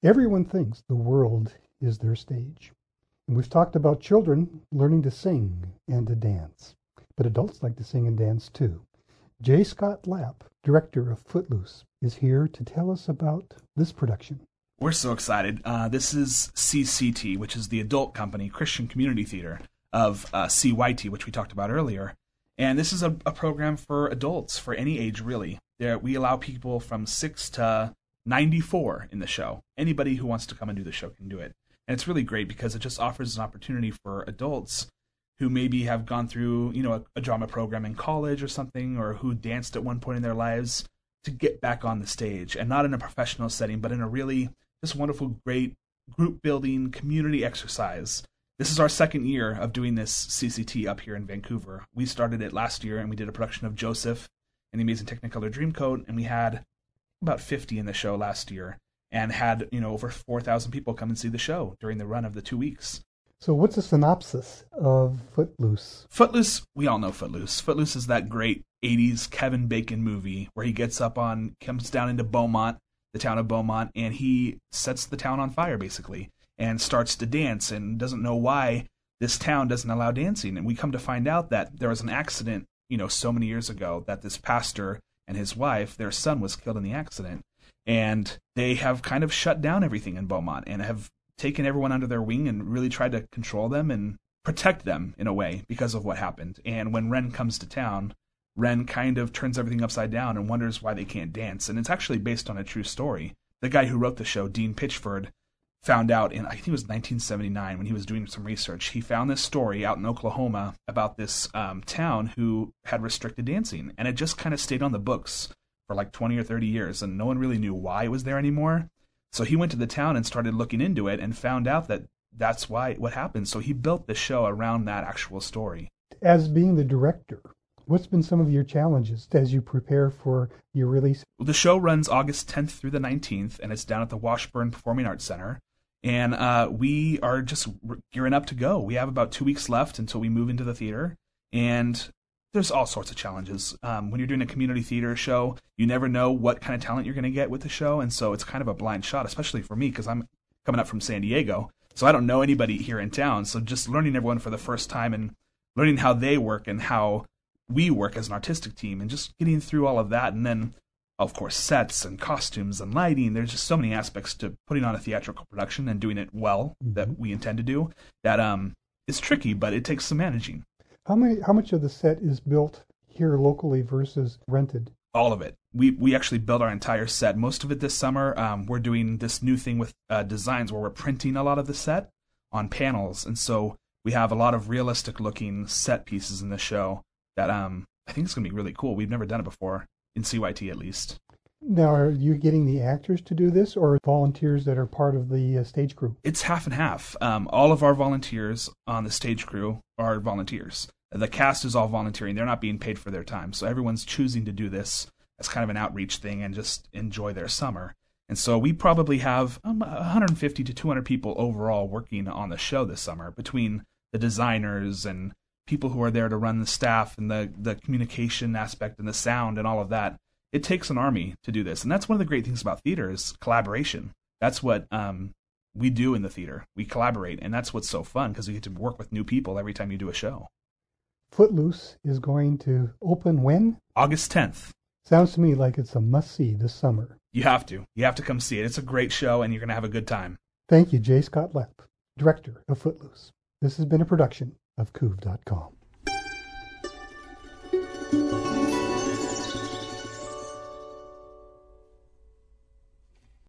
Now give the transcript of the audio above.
Everyone thinks the world is their stage. And we've talked about children learning to sing and to dance, but adults like to sing and dance too. J. Scott Lapp, director of Footloose, is here to tell us about this production. We're so excited. This is CCT, which is the adult company, Christian Community Theater, of CYT, which we talked about earlier. And this is a program for adults, for any age, really. We allow people from 6 to 94 in the show. Anybody who wants to come and do the show can do it. And it's really great because it just offers an opportunity for adults who maybe have gone through, a drama program in college or something, or who danced at one point in their lives, to get back on the stage, and not in a professional setting, but in a really just wonderful, great group building community exercise. This is our second year of doing this CCT up here in Vancouver. We started it last year, and we did a production of Joseph and the Amazing Technicolor Dreamcoat, and we had about 50 in the show last year, and had over 4,000 people come and see the show during the run of the 2 weeks. So what's a synopsis of Footloose? Footloose, we all know Footloose. Footloose is that great 80s Kevin Bacon movie where he comes down into Beaumont, the town of Beaumont, and he sets the town on fire, basically, and starts to dance and doesn't know why this town doesn't allow dancing. And we come to find out that there was an accident, so many years ago, that this pastor and his wife, their son, was killed in the accident. And they have kind of shut down everything in Beaumont and have taken everyone under their wing and really tried to control them and protect them in a way because of what happened. And when Ren comes to town, Ren kind of turns everything upside down and wonders why they can't dance. And it's actually based on a true story. The guy who wrote the show, Dean Pitchford, found out in, I think it was 1979, when he was doing some research, he found this story out in Oklahoma about this town who had restricted dancing. And it just kind of stayed on the books for like 20 or 30 years, and no one really knew why it was there anymore. So he went to the town and started looking into it and found out that that's what happened. So he built the show around that actual story. As being the director, what's been some of your challenges as you prepare for your release? The show runs August 10th through the 19th, and it's down at the Washburn Performing Arts Center. And we are just gearing up to go. We have about 2 weeks left until we move into the theater. And there's all sorts of challenges. When you're doing a community theater show, you never know what kind of talent you're going to get with the show. And so it's kind of a blind shot, especially for me, because I'm coming up from San Diego. So I don't know anybody here in town. So just learning everyone for the first time and learning how they work and how we work as an artistic team and just getting through all of that. And then, of course, sets and costumes and lighting. There's just so many aspects to putting on a theatrical production and doing it well that we intend to do that is tricky, but it takes some managing. How much of the set is built here locally versus rented? All of it. We actually built our entire set. Most of it this summer. We're doing this new thing with designs where we're printing a lot of the set on panels. And so we have a lot of realistic looking set pieces in the show that I think it's going to be really cool. We've never done it before, in CYT at least. Now, are you getting the actors to do this or volunteers that are part of the stage crew? It's half and half. All of our volunteers on the stage crew are volunteers. The cast is all volunteering. They're not being paid for their time. So everyone's choosing to do this as kind of an outreach thing and just enjoy their summer. And so we probably have 150 to 200 people overall working on the show this summer, between the designers and people who are there to run the staff and the communication aspect and the sound and all of that. It takes an army to do this. And that's one of the great things about theater is collaboration. That's what we do in the theater. We collaborate, and that's what's so fun because you get to work with new people every time you do a show. Footloose is going to open when? August 10th. Sounds to me like it's a must-see this summer. You have to. You have to come see it. It's a great show, and you're going to have a good time. Thank you, J. Scott Lapp, director of Footloose. This has been a production of Coov.com.